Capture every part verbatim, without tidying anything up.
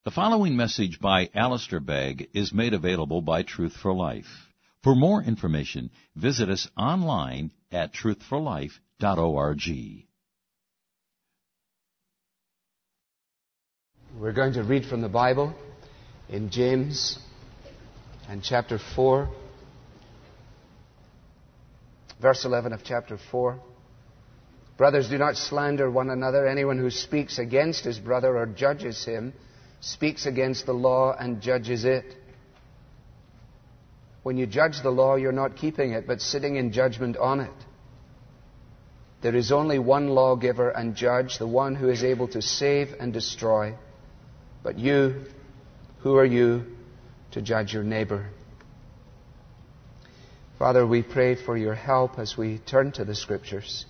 The following message by Alistair Begg is made available by Truth for Life. For more information, visit us online at truth for life dot org. We're going to read from the Bible in James and chapter four, verse eleven of chapter four. Brothers, do not slander one another. Anyone who speaks against his brother or judges him speaks against the law and judges it. When you judge the law, you're not keeping it, but sitting in judgment on it. There is only one lawgiver and judge, the one who is able to save and destroy. But you, who are you to judge your neighbor? Father, we pray for your help as we turn to the Scriptures.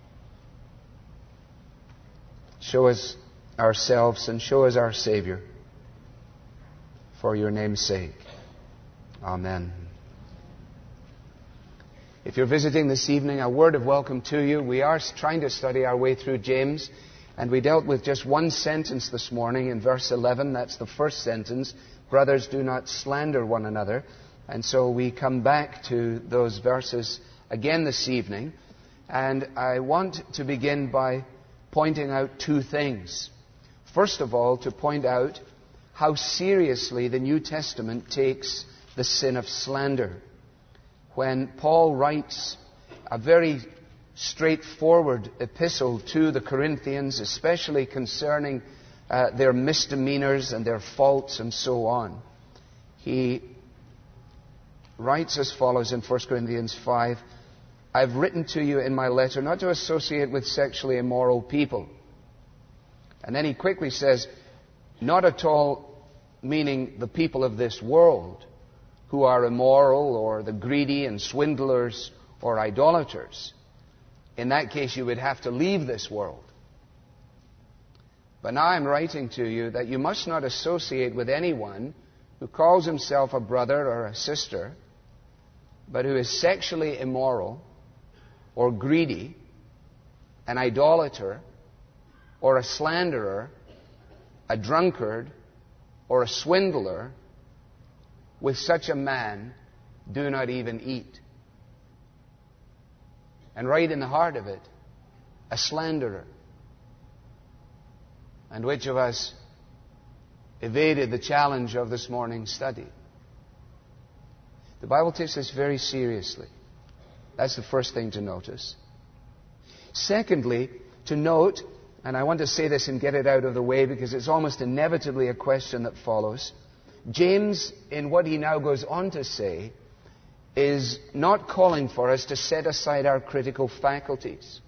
Show us ourselves and show us our Savior, for your name's sake. Amen. If you're visiting this evening, a word of welcome to you. We are trying to study our way through James, and we dealt with just one sentence this morning in verse eleven. That's the first sentence. Brothers, do not slander one another. And so we come back to those verses again this evening, and I want to begin by pointing out two things. First of all, to point out how seriously the New Testament takes the sin of slander. When Paul writes a very straightforward epistle to the Corinthians, especially concerning uh, their misdemeanors and their faults and so on, he writes as follows in First Corinthians five, I've written to you in my letter not to associate with sexually immoral people. And then he quickly says, not at all meaning the people of this world who are immoral or the greedy and swindlers or idolaters. In that case, you would have to leave this world. But now I'm writing to you that you must not associate with anyone who calls himself a brother or a sister, but who is sexually immoral or greedy, an idolater, or a slanderer, a drunkard, or a swindler. With such a man, do not even eat. And right in the heart of it, a slanderer. And which of us evaded the challenge of this morning's study? The Bible takes this very seriously. That's the first thing to notice. Secondly, to note, and I want to say this and get it out of the way because it's almost inevitably a question that follows. James, in what he now goes on to say, is not calling for us to set aside our critical faculties.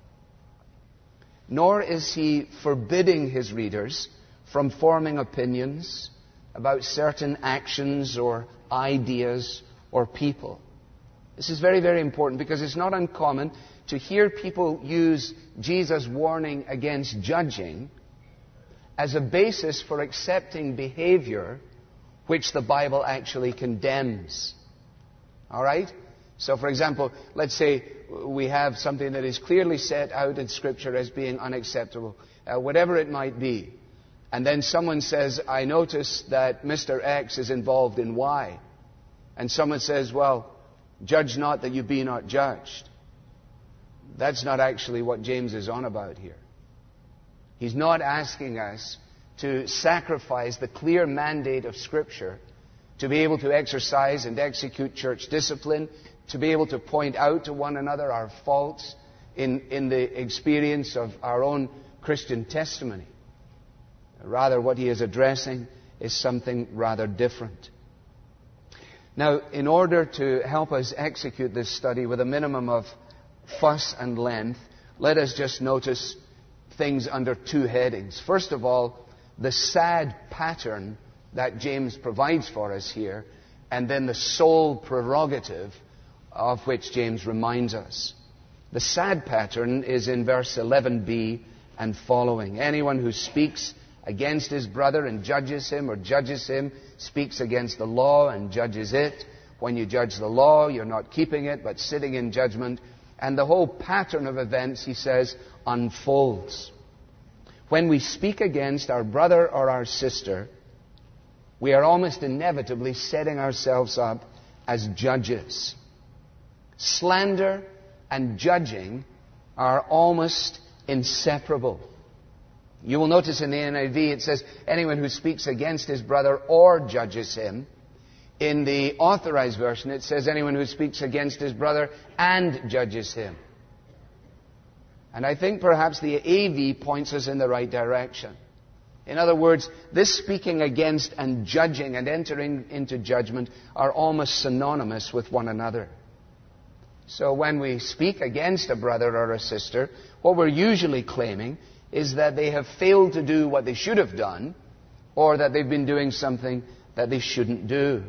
Nor is he forbidding his readers from forming opinions about certain actions or ideas or people. This is very, very important because it's not uncommon to hear people use Jesus' warning against judging as a basis for accepting behavior which the Bible actually condemns. All right? So, for example, let's say we have something that is clearly set out in Scripture as being unacceptable, uh, whatever it might be. And then someone says, I notice that Mister X is involved in Y. And someone says, well, judge not that you be not judged. That's not actually what James is on about here. He's not asking us to sacrifice the clear mandate of Scripture to be able to exercise and execute church discipline, to be able to point out to one another our faults in, in the experience of our own Christian testimony. Rather, what he is addressing is something rather different. Now, in order to help us execute this study with a minimum of fuss and length, let us just notice things under two headings. First of all, the sad pattern that James provides for us here, and then the sole prerogative of which James reminds us. The sad pattern is in verse eleven b and following. Anyone who speaks against his brother and judges him or judges him speaks against the law and judges it. When you judge the law, you're not keeping it, but sitting in judgment. And the whole pattern of events, he says, unfolds. when we speak against our brother or our sister, we are almost inevitably setting ourselves up as judges. Slander and judging are almost inseparable. You will notice in the N I V it says, anyone who speaks against his brother or judges him. In the Authorized Version it says, anyone who speaks against his brother and judges him. And I think perhaps the A V points us in the right direction. In other words, this speaking against and judging and entering into judgment are almost synonymous with one another. So when we speak against a brother or a sister, what we're usually claiming is that they have failed to do what they should have done, or that they've been doing something that they shouldn't do.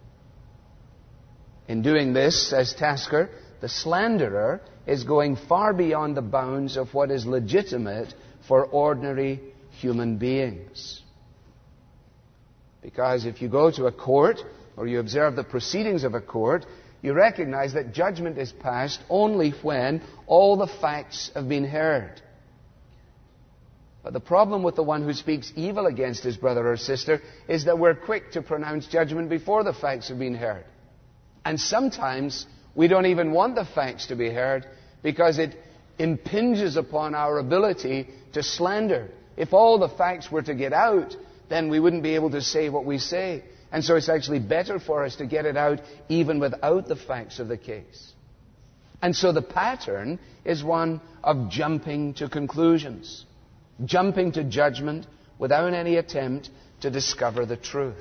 In doing this, says Tasker, the slanderer is going far beyond the bounds of what is legitimate for ordinary human beings. Because if you go to a court, or you observe the proceedings of a court, you recognize that judgment is passed only when all the facts have been heard. But the problem with the one who speaks evil against his brother or sister is that we're quick to pronounce judgment before the facts have been heard. And sometimes we don't even want the facts to be heard because it impinges upon our ability to slander. If all the facts were to get out, then we wouldn't be able to say what we say. And so it's actually better for us to get it out even without the facts of the case. And so the pattern is one of jumping to conclusions, jumping to judgment without any attempt to discover the truth.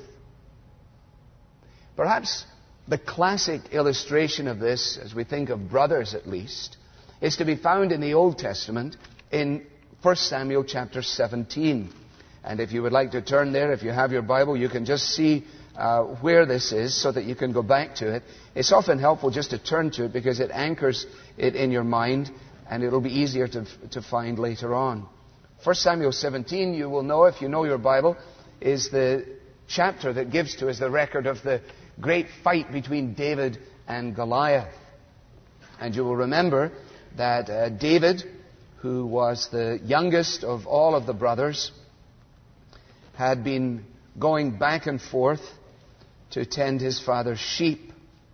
Perhaps the classic illustration of this, as we think of brothers at least, is to be found in the Old Testament in First Samuel chapter seventeen. And if you would like to turn there, if you have your Bible, you can just see uh, where this is so that you can go back to it. It's often helpful just to turn to it because it anchors it in your mind and it'll be easier to, to find later on. First Samuel seventeen, you will know if you know your Bible, is the chapter that gives to us the record of the great fight between David and Goliath. And you will remember that uh, David, who was the youngest of all of the brothers, had been going back and forth to tend his father's sheep.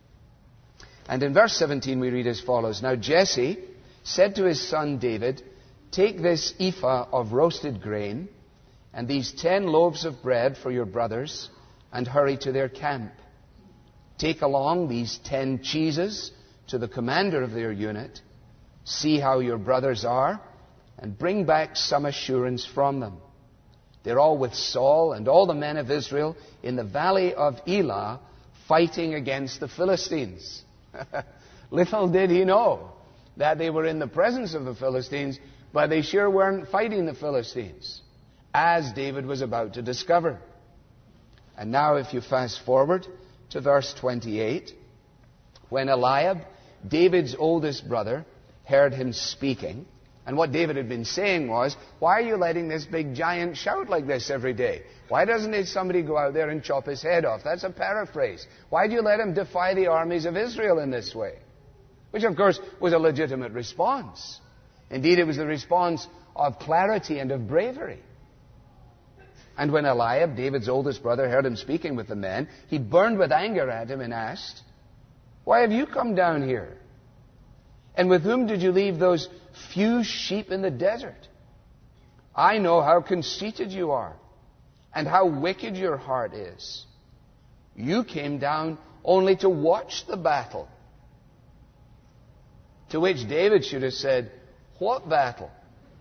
And in verse seventeen we read as follows, Now Jesse said to his son David, Take this ephah of roasted grain and these ten loaves of bread for your brothers and hurry to their camp. Take along these ten cheeses to the commander of their unit. See how your brothers are and bring back some assurance from them. They're all with Saul and all the men of Israel in the valley of Elah fighting against the Philistines. Little did he know that they were in the presence of the Philistines, but they sure weren't fighting the Philistines, as David was about to discover. And now if you fast forward to verse twenty-eight, when Eliab, David's oldest brother, heard him speaking, and what David had been saying was, why are you letting this big giant shout like this every day? Why doesn't somebody go out there and chop his head off? That's a paraphrase. Why do you let him defy the armies of Israel in this way? Which, of course, was a legitimate response. Indeed, it was the response of clarity and of bravery. And when Eliab, David's oldest brother, heard him speaking with the men, he burned with anger at him and asked, Why have you come down here? And with whom did you leave those few sheep in the desert? I know how conceited you are and how wicked your heart is. You came down only to watch the battle. To which David should have said, What battle?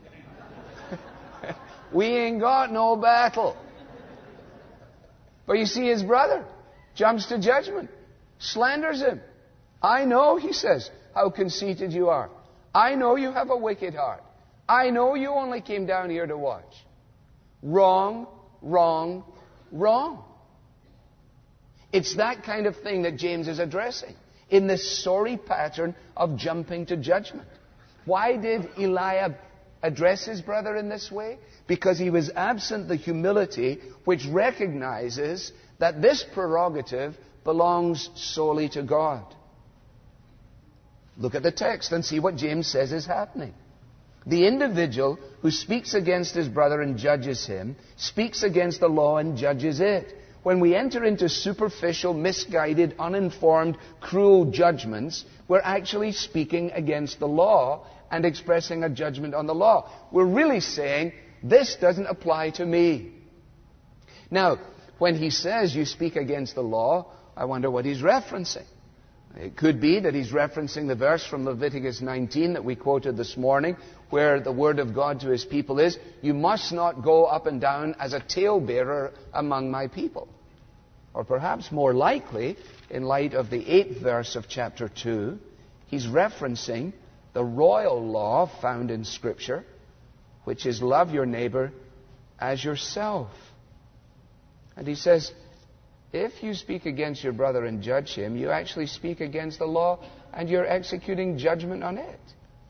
We ain't got no battle. But you see, his brother jumps to judgment, slanders him. I know, he says, how conceited you are. I know you have a wicked heart. I know you only came down here to watch. Wrong, wrong, wrong. It's that kind of thing that James is addressing in this sorry pattern of jumping to judgment. Why did Eliab address his brother in this way? Because he was absent the humility which recognizes that this prerogative belongs solely to God. Look at the text and see what James says is happening. The individual who speaks against his brother and judges him speaks against the law and judges it. When we enter into superficial, misguided, uninformed, cruel judgments, we're actually speaking against the law and expressing a judgment on the law. We're really saying, this doesn't apply to me. Now, when he says you speak against the law, I wonder what he's referencing. It could be that he's referencing the verse from Leviticus nineteen that we quoted this morning, where the word of God to his people is, you must not go up and down as a talebearer among my people. Or perhaps more likely, in light of the eighth verse of chapter two, he's referencing the royal law found in Scripture, which is love your neighbor as yourself. And he says, if you speak against your brother and judge him, you actually speak against the law and you're executing judgment on it.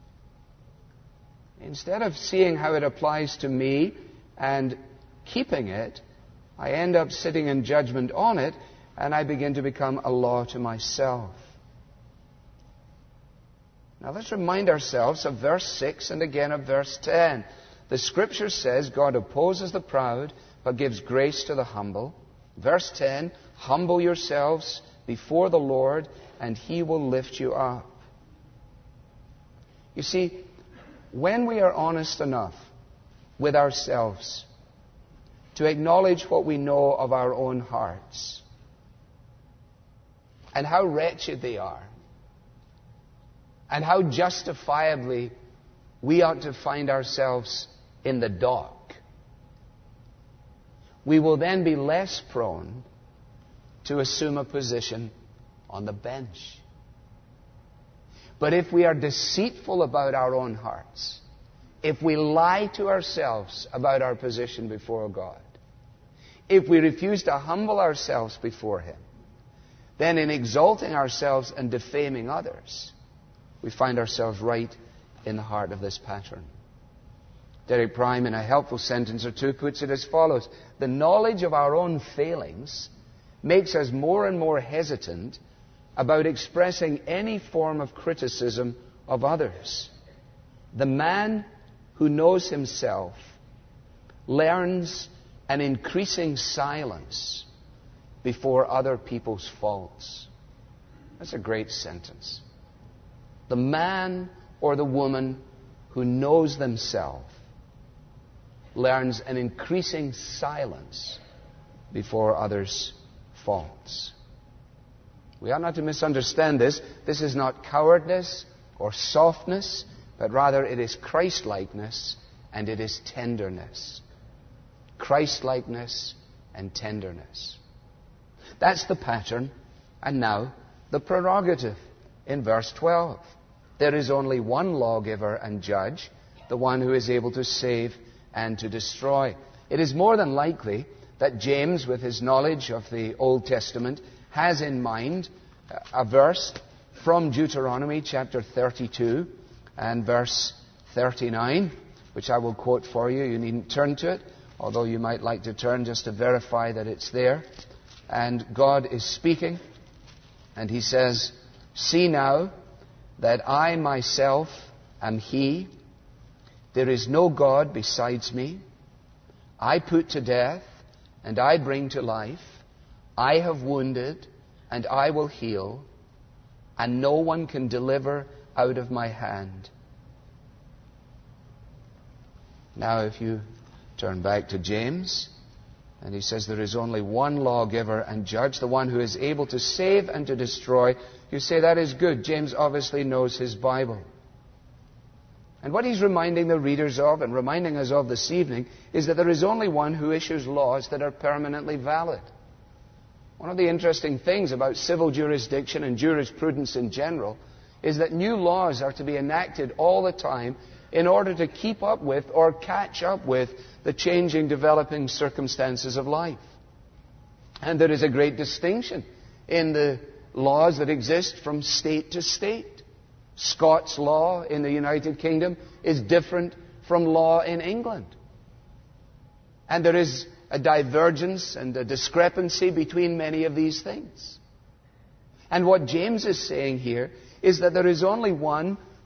Instead of seeing how it applies to me and keeping it, I end up sitting in judgment on it and I begin to become a law to myself. Now let's remind ourselves of verse six and again of verse ten. The Scripture says God opposes the proud but gives grace to the humble. Verse ten, humble yourselves before the Lord and He will lift you up. You see, when we are honest enough with ourselves to acknowledge what we know of our own hearts and how wretched they are and how justifiably we ought to find ourselves in the dock, we will then be less prone to assume a position on the bench. But if we are deceitful about our own hearts, if we lie to ourselves about our position before God, if we refuse to humble ourselves before Him, then in exalting ourselves and defaming others, we find ourselves right in the heart of this pattern. Derek Prime, in a helpful sentence or two, puts it as follows. The knowledge of our own failings makes us more and more hesitant about expressing any form of criticism of others. The man who knows himself learns an increasing silence before other people's faults. That's a great sentence. The man or the woman who knows themselves learns an increasing silence before others' faults. We are not to misunderstand this. This is not cowardice or softness, but rather it is Christ-likeness and it is tenderness. Christ-likeness and tenderness. That's the pattern. And now, the prerogative in verse twelve. There is only one lawgiver and judge, the one who is able to save and to destroy. It is more than likely that James, with his knowledge of the Old Testament, has in mind a verse from Deuteronomy chapter thirty-two and verse thirty-nine, which I will quote for you. You needn't turn to it, although you might like to turn just to verify that it's there. And God is speaking, and He says, "See now that I myself am He. There is no God besides me. I put to death, and I bring to life. I have wounded, and I will heal, and no one can deliver out of my hand." Now, if you turn back to James, and he says there is only one lawgiver and judge, the one who is able to save and to destroy, you say that is good. James obviously knows his Bible. And what he's reminding the readers of and reminding us of this evening is that there is only one who issues laws that are permanently valid. One of the interesting things about civil jurisdiction and jurisprudence in general is that new laws are to be enacted all the time in order to keep up with or catch up with the changing, developing circumstances of life. And there is a great distinction in the laws that exist from state to state. Scots law in the United Kingdom is different from law in England. And there is a divergence and a discrepancy between many of these things. And what James is saying here is that there is only one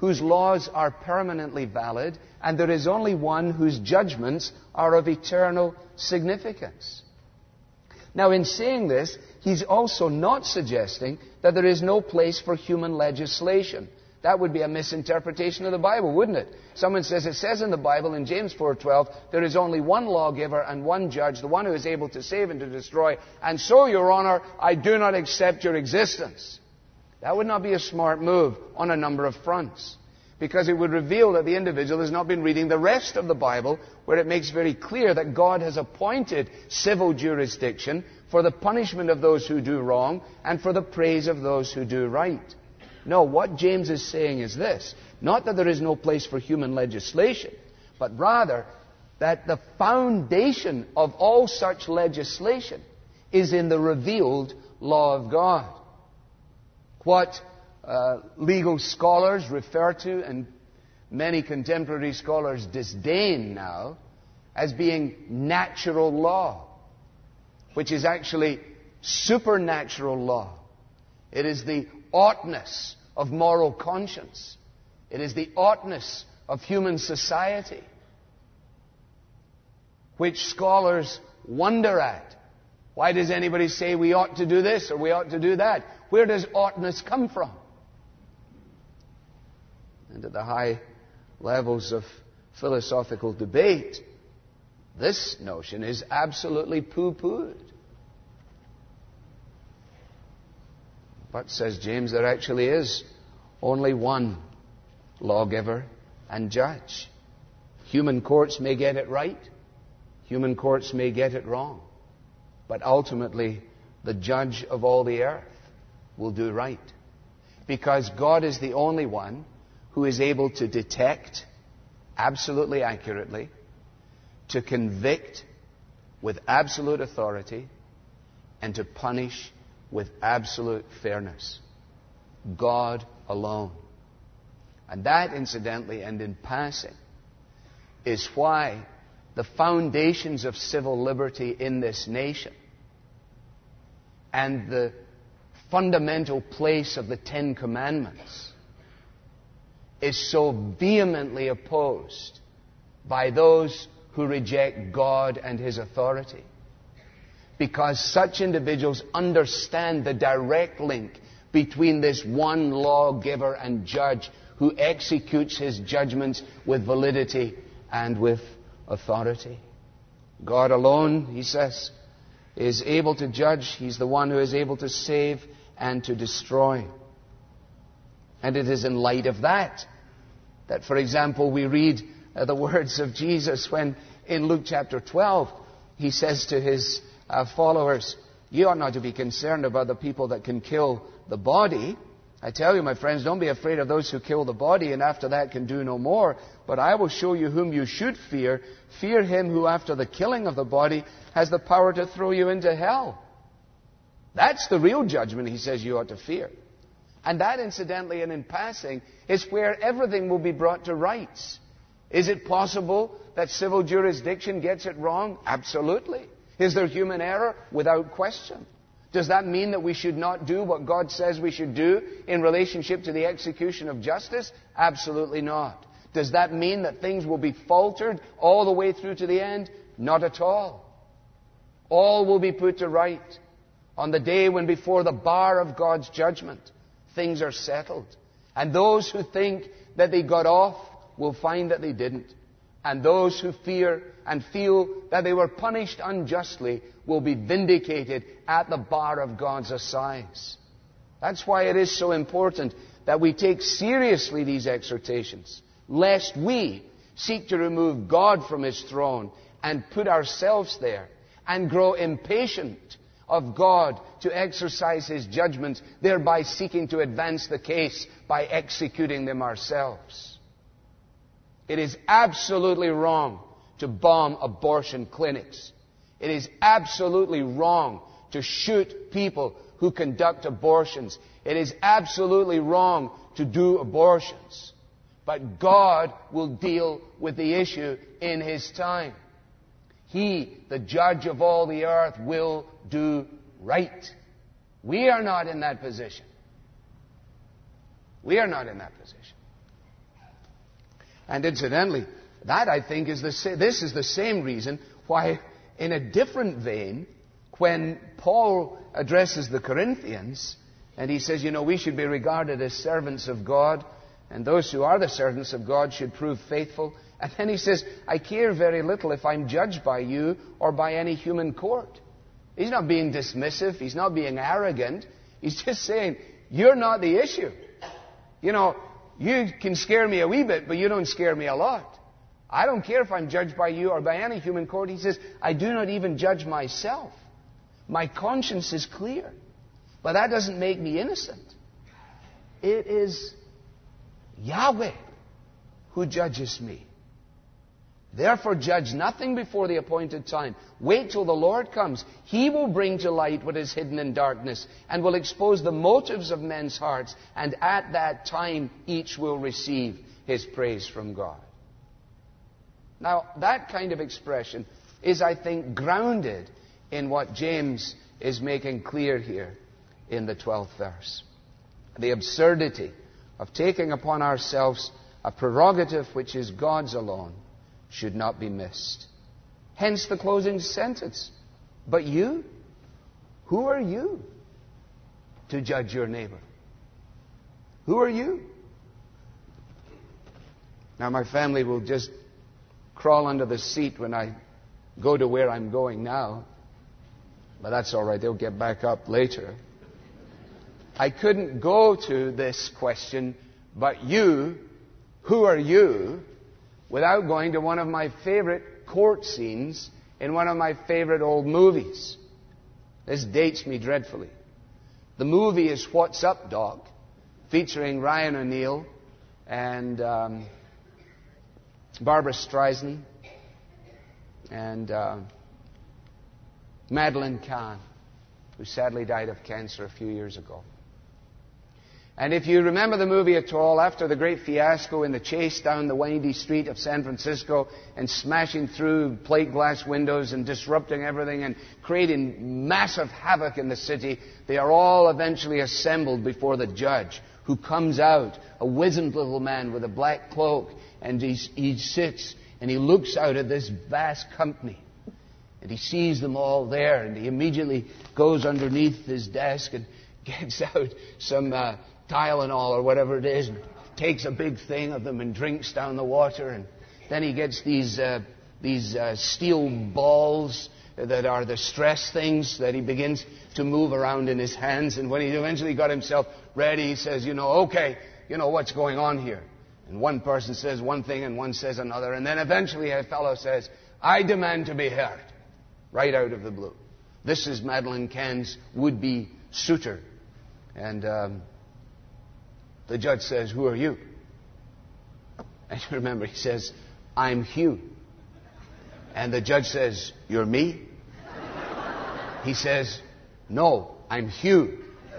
whose laws are permanently valid, and there is only one whose judgments are of eternal significance. Now, in saying this, he's also not suggesting that there is no place for human legislation. That would be a misinterpretation of the Bible, wouldn't it? Someone says, it says in the Bible, in James four twelve, there is only one lawgiver and one judge, the one who is able to save and to destroy. And so, Your Honor, I do not accept your existence. That would not be a smart move on a number of fronts, because it would reveal that the individual has not been reading the rest of the Bible, where it makes very clear that God has appointed civil jurisdiction for the punishment of those who do wrong and for the praise of those who do right. No, what James is saying is this: not that there is no place for human legislation, but rather that the foundation of all such legislation is in the revealed law of God. What uh, legal scholars refer to, and many contemporary scholars disdain now, as being natural law, which is actually supernatural law. It is the oughtness of moral conscience. It is the oughtness of human society, which scholars wonder at. Why does anybody say we ought to do this or we ought to do that? Where does oughtness come from? And at the high levels of philosophical debate, this notion is absolutely poo-pooed. But, says James, there actually is only one lawgiver and judge. Human courts may get it right. Human courts may get it wrong. But ultimately, the judge of all the earth will do right. Because God is the only one who is able to detect absolutely accurately, to convict with absolute authority, and to punish with absolute fairness. God alone. And that, incidentally and in passing, is why the foundations of civil liberty in this nation and the fundamental place of the Ten Commandments is so vehemently opposed by those who reject God and His authority. Because such individuals understand the direct link between this one lawgiver and judge who executes his judgments with validity and with authority. God alone, he says, is able to judge. He's the one who is able to save and to destroy. And it is in light of that that, for example, we read uh, the words of Jesus when in Luke chapter twelve, he says to his uh, followers, you ought not to be concerned about the people that can kill the body. I tell you, my friends, don't be afraid of those who kill the body and after that can do no more. But I will show you whom you should fear. Fear him who after the killing of the body has the power to throw you into hell. That's the real judgment, he says, you ought to fear. And that, incidentally and in passing, is where everything will be brought to rights. Is it possible that civil jurisdiction gets it wrong? Absolutely. Is there human error? Without question. Does that mean that we should not do what God says we should do in relationship to the execution of justice? Absolutely not. Does that mean that things will be faltered all the way through to the end? Not at all. All will be put to right on the day when before the bar of God's judgment things are settled. And those who think that they got off will find that they didn't. And those who fear and feel that they were punished unjustly will be vindicated at the bar of God's assize. That's why it is so important that we take seriously these exhortations, lest we seek to remove God from His throne and put ourselves there and grow impatient of God to exercise His judgments, thereby seeking to advance the case by executing them ourselves. It is absolutely wrong to bomb abortion clinics. It is absolutely wrong to shoot people who conduct abortions. It is absolutely wrong to do abortions. But God will deal with the issue in His time. He, the judge of all the earth, will do right. We are not in that position. We are not in that position. And incidentally, that I think is the sa- this is the same reason why, in a different vein, when Paul addresses the Corinthians, and he says, you know, we should be regarded as servants of God, and those who are the servants of God should prove faithful. And then he says, I care very little if I'm judged by you or by any human court. He's not being dismissive. He's not being arrogant. He's just saying, you're not the issue. You know, you can scare me a wee bit, but you don't scare me a lot. I don't care if I'm judged by you or by any human court. He says, I do not even judge myself. My conscience is clear. But that doesn't make me innocent. It is Yahweh who judges me. Therefore judge nothing before the appointed time. Wait till the Lord comes. He will bring to light what is hidden in darkness and will expose the motives of men's hearts. And at that time each will receive his praise from God. Now, that kind of expression is, I think, grounded in what James is making clear here in the twelfth verse. The absurdity of taking upon ourselves a prerogative which is God's alone should not be missed. Hence the closing sentence. But you? Who are you to judge your neighbor? Who are you? Now my family will just crawl under the seat when I go to where I'm going now. But that's all right. They'll get back up later. I couldn't go to this question, but you, who are you, without going to one of my favorite court scenes in one of my favorite old movies. This dates me dreadfully. The movie is What's Up, Doc, featuring Ryan O'Neal and um, Barbara Streisand and uh, Madeleine Kahn, who sadly died of cancer a few years ago. And if you remember the movie at all, after the great fiasco in the chase down the windy street of San Francisco and smashing through plate glass windows and disrupting everything and creating massive havoc in the city, they are all eventually assembled before the judge, who comes out, a wizened little man with a black cloak, and he, he sits and he looks out at this vast company. And he sees them all there, and he immediately goes underneath his desk and gets out some uh, Tylenol or whatever it is, and takes a big thing of them and drinks down the water. And then he gets these uh, these uh, steel balls that are the stress things that he begins to move around in his hands. And when he eventually got himself ready, he says, you know, okay, you know, what's going on here? And one person says one thing and one says another. And then eventually a fellow says, I demand to be heard. Right out of the blue. This is Madeleine Kahn's would-be suitor. And um, the judge says, who are you? And you remember, he says, I'm Hugh. And the judge says, you're me? He says, no, I'm Hugh.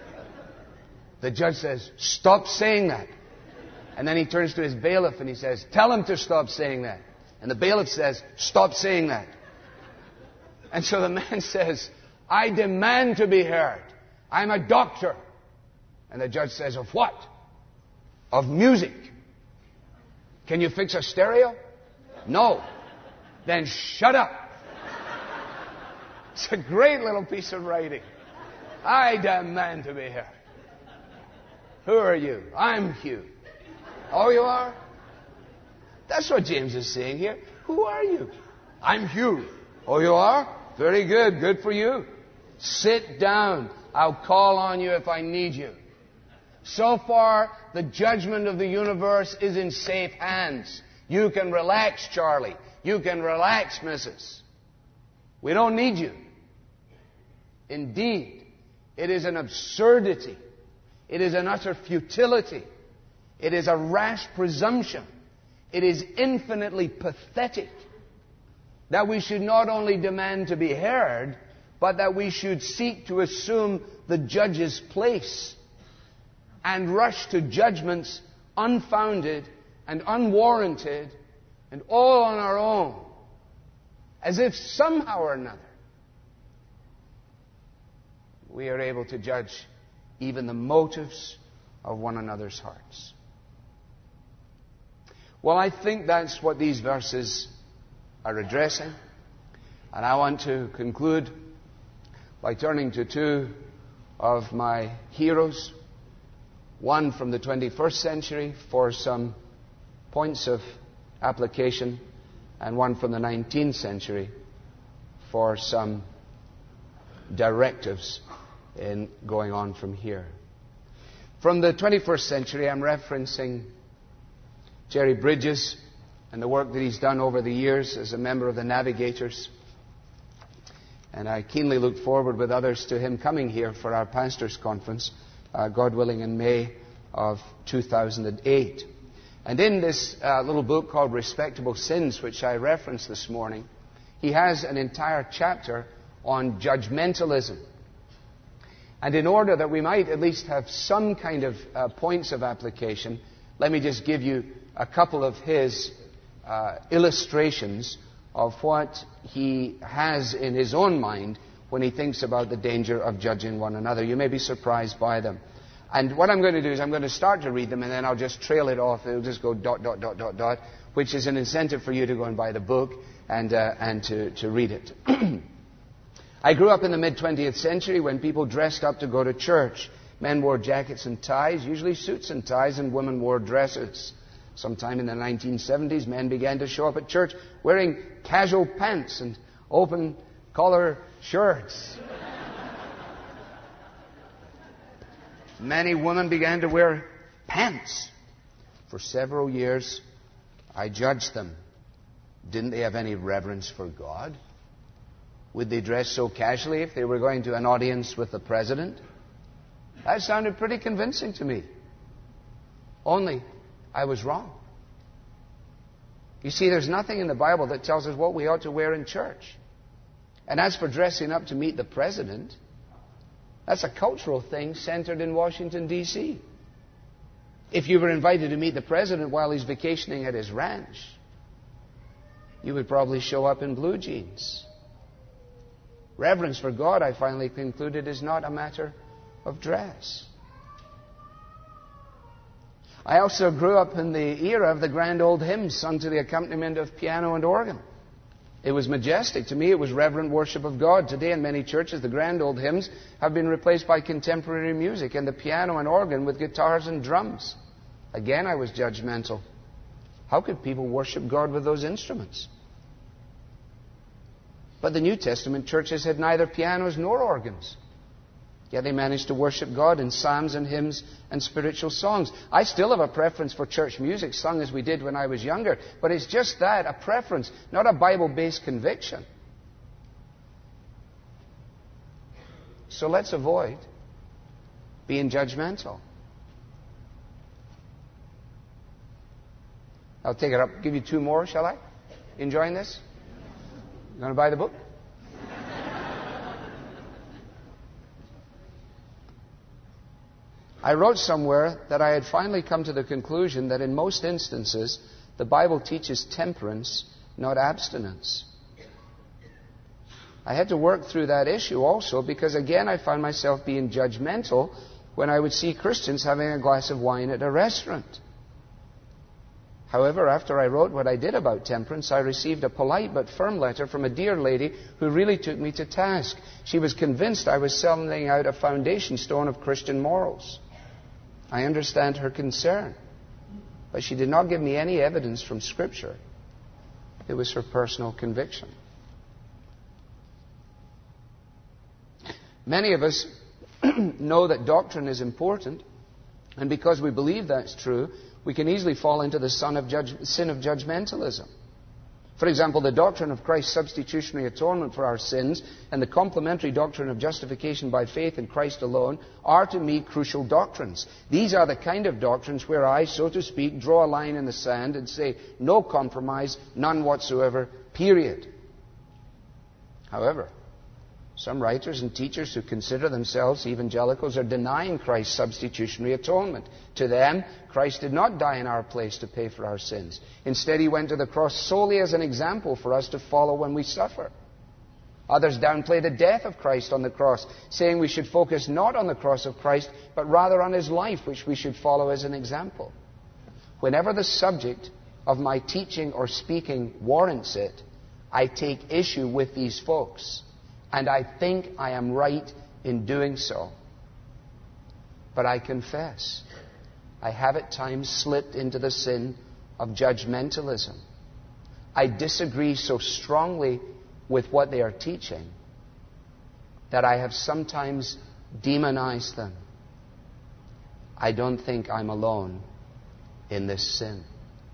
The judge says, stop saying that. And then he turns to his bailiff and he says, tell him to stop saying that. And the bailiff says, stop saying that. And so the man says, I demand to be heard. I'm a doctor. And the judge says, of what? Of music. Can you fix a stereo? No. Then shut up. It's a great little piece of writing. I demand to be heard. Who are you? I'm Hugh. Oh, you are? That's what James is saying here. Who are you? I'm Hugh. Oh, you are? Very good. Good for you. Sit down. I'll call on you if I need you. So far, the judgment of the universe is in safe hands. You can relax, Charlie. You can relax, Missus We don't need you. Indeed, it is an absurdity. It is an utter futility. It is a rash presumption. It is infinitely pathetic that we should not only demand to be heard, but that we should seek to assume the judge's place and rush to judgments unfounded and unwarranted and all on our own, as if somehow or another we are able to judge even the motives of one another's hearts. Well, I think that's what these verses are addressing. And I want to conclude by turning to two of my heroes. One from the twenty-first century for some points of application, and one from the nineteenth century for some directives in going on from here. From the twenty-first century, I'm referencing Jerry Bridges and the work that he's done over the years as a member of the Navigators. And I keenly look forward with others to him coming here for our pastors' conference, uh, God willing, in May of two thousand eight. And in this uh, little book called Respectable Sins, which I referenced this morning, he has an entire chapter on judgmentalism. And in order that we might at least have some kind of uh, points of application, let me just give you a couple of his uh, illustrations of what he has in his own mind when he thinks about the danger of judging one another. You may be surprised by them. And what I'm going to do is I'm going to start to read them, and then I'll just trail it off. It'll just go dot, dot, dot, dot, dot, which is an incentive for you to go and buy the book and, uh, and to, to read it. I grew up in the mid-twentieth century when people dressed up to go to church. Men wore jackets and ties, usually suits and ties, and women wore dresses. Sometime in the nineteen seventies, men began to show up at church wearing casual pants and open collar shirts. Many women began to wear pants. For several years, I judged them. Didn't they have any reverence for God? Would they dress so casually if they were going to an audience with the president? That sounded pretty convincing to me. Only I was wrong. You see, there's nothing in the Bible that tells us what we ought to wear in church. And as for dressing up to meet the president, that's a cultural thing centered in Washington, D C If you were invited to meet the president while he's vacationing at his ranch, you would probably show up in blue jeans. Reverence for God, I finally concluded, is not a matter of dress. I also grew up in the era of the grand old hymns sung to the accompaniment of piano and organ. It was majestic. To me, it was reverent worship of God. Today, in many churches, the grand old hymns have been replaced by contemporary music and the piano and organ with guitars and drums. Again, I was judgmental. How could people worship God with those instruments? But the New Testament churches had neither pianos nor organs. Yet they managed to worship God in psalms and hymns and spiritual songs. I still have a preference for church music sung as we did when I was younger. But it's just that, a preference, not a Bible-based conviction. So let's avoid being judgmental. I'll take it up. Give you two more, shall I? Enjoying this? You going to buy the book? I wrote somewhere that I had finally come to the conclusion that in most instances, the Bible teaches temperance, not abstinence. I had to work through that issue also because, again, I found myself being judgmental when I would see Christians having a glass of wine at a restaurant. However, after I wrote what I did about temperance, I received a polite but firm letter from a dear lady who really took me to task. She was convinced I was selling out a foundation stone of Christian morals. I understand her concern, but she did not give me any evidence from Scripture. It was her personal conviction. Many of us know that doctrine is important, and because we believe that's true, we can easily fall into the sin of, judge, sin of judgmentalism. For example, the doctrine of Christ's substitutionary atonement for our sins and the complementary doctrine of justification by faith in Christ alone are, to me, crucial doctrines. These are the kind of doctrines where I, so to speak, draw a line in the sand and say, no compromise, none whatsoever, period. However, some writers and teachers who consider themselves evangelicals are denying Christ's substitutionary atonement. To them, Christ did not die in our place to pay for our sins. Instead, He went to the cross solely as an example for us to follow when we suffer. Others downplay the death of Christ on the cross, saying we should focus not on the cross of Christ, but rather on His life, which we should follow as an example. Whenever the subject of my teaching or speaking warrants it, I take issue with these folks, and I think I am right in doing so. But I confess, I have at times slipped into the sin of judgmentalism. I disagree so strongly with what they are teaching that I have sometimes demonized them. I don't think I'm alone in this sin.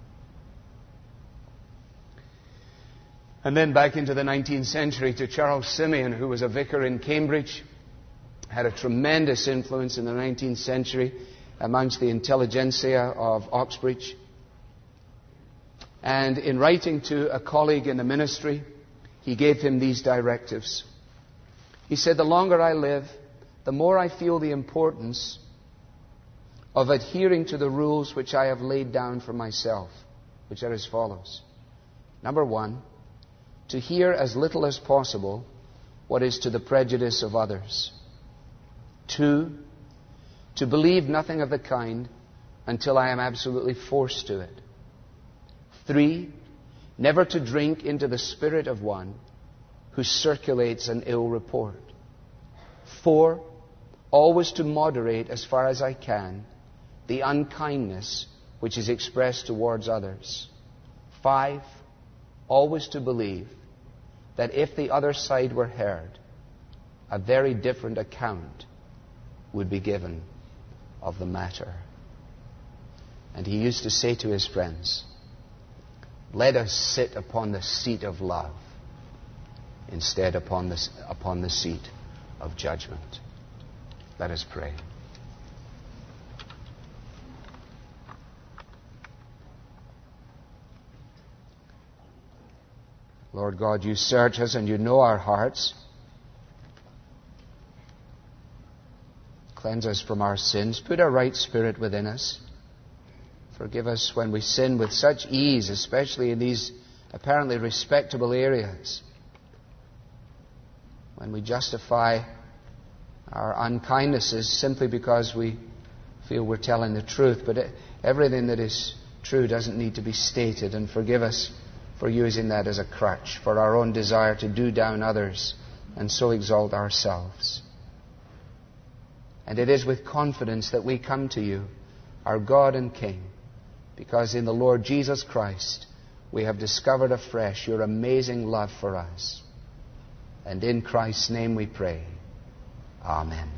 And then back into the nineteenth century to Charles Simeon, who was a vicar in Cambridge, had a tremendous influence in the nineteenth century amongst the intelligentsia of Oxbridge. And in writing to a colleague in the ministry, he gave him these directives. He said, "The longer I live, the more I feel the importance of adhering to the rules which I have laid down for myself, which are as follows. Number one, to hear as little as possible what is to the prejudice of others. Two, to believe nothing of the kind until I am absolutely forced to it. Three, never to drink into the spirit of one who circulates an ill report. Four, always to moderate as far as I can the unkindness which is expressed towards others. Five, always to believe that if the other side were heard, a very different account would be given of the matter." And he used to say to his friends, "Let us sit upon the seat of love instead upon the, upon the seat of judgment." Let us pray. Lord God, you search us and you know our hearts. Cleanse us from our sins. Put a right spirit within us. Forgive us when we sin with such ease, especially in these apparently respectable areas. When we justify our unkindnesses simply because we feel we're telling the truth. But everything that is true doesn't need to be stated. And forgive us for using that as a crutch for our own desire to do down others and so exalt ourselves. And it is with confidence that we come to you, our God and King, because in the Lord Jesus Christ we have discovered afresh your amazing love for us. And in Christ's name we pray. Amen.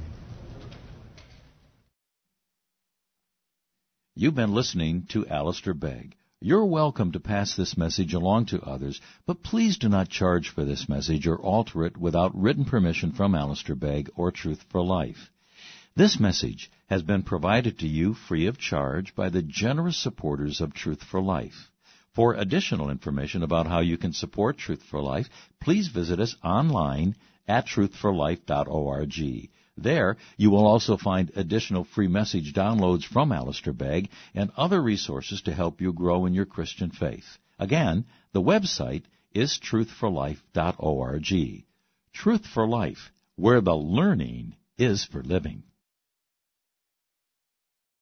You've been listening to Alistair Begg. You're welcome to pass this message along to others, but please do not charge for this message or alter it without written permission from Alistair Begg or Truth for Life. This message has been provided to you free of charge by the generous supporters of Truth for Life. For additional information about how you can support Truth for Life, please visit us online at truth for life dot org. There, you will also find additional free message downloads from Alistair Begg and other resources to help you grow in your Christian faith. Again, the website is truth for life dot org. Truth for Life, where the learning is for living.